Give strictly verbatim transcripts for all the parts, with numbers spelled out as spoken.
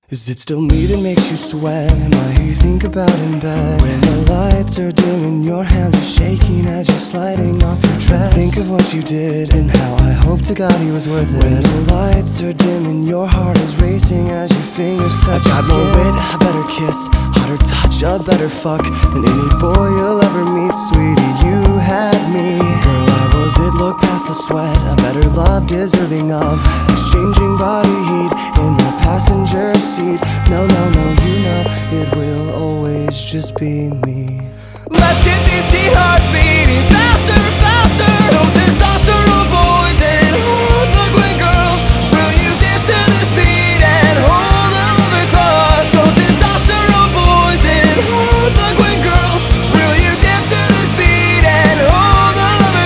Is it still me that makes you sweat? Am I who you think about in bed? When the lights are dim and your hands are shaking as you're sliding off your dress, think of what you did and how I hope to God he was worth it. When the lights are dim and your heart is racing as your fingers touch your skin, I got more wit, a better kiss, hotter touch, a better fuck than any boy you'll ever meet. Sweetie, you had me. Girl, I was it, look past the sweat, a better love deserving of exchanging body heat in the passenger seat. No, no, no, you know it will always just be me. Let's get these teen hearts beating faster, faster. So testosterone boys and hard liquid girls, will you dance to this beat and hold a lover close? So testosterone boys and hard liquid girls, will you dance to this beat and hold a lover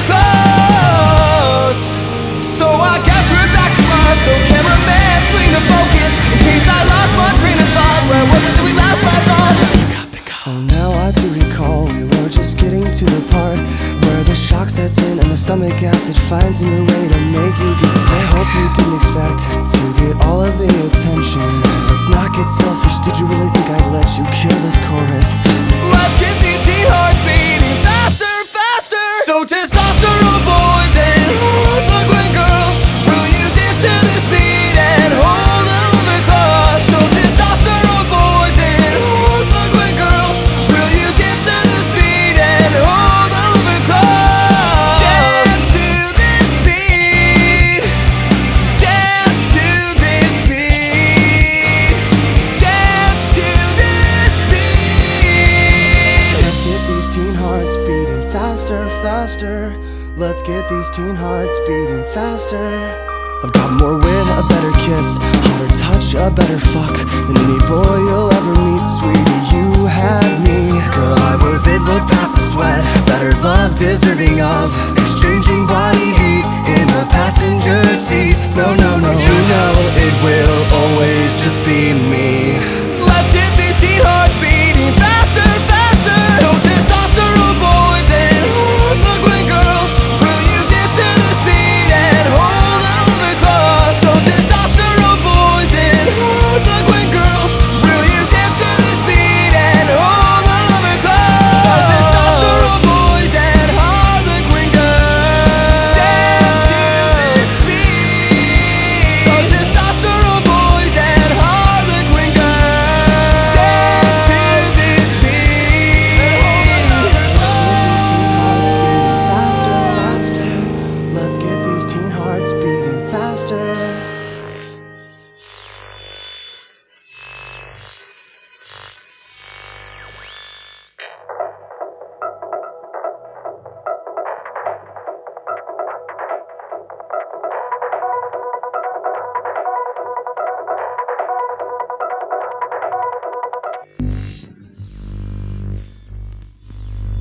close? So I guess we're back to us. So cameraman, swing the focus in case I lost my train of thought. Where was it that we last left off? Oh, now I do recall we were just getting to the part where the shock sets in and the stomach acid finds a new way to make you get sick. I hope you didn't expect to get all of the attention. Let's not get selfish, did you really think I'd let you kill this chorus? Let's get these teen hearts beating faster, faster. So testosterone boys and hard liquid girls, will you dance to this beat and hold a lover close? So testosterone boys and hard liquid girls, will you dance to this beat and hold a lover close? Dance to this beat. Dance to this beat. Dance to this beat. Let's get these teen hearts beating faster, faster. Let's get these teen hearts beating faster. I've got more wit, a better kiss, hotter touch, a better fuck than any boy you'll ever meet. Sweetie, you had me. Girl, I was it, look past the sweat, better love deserving of exchanging body heat in the passenger seat. No, no, no, you know it will always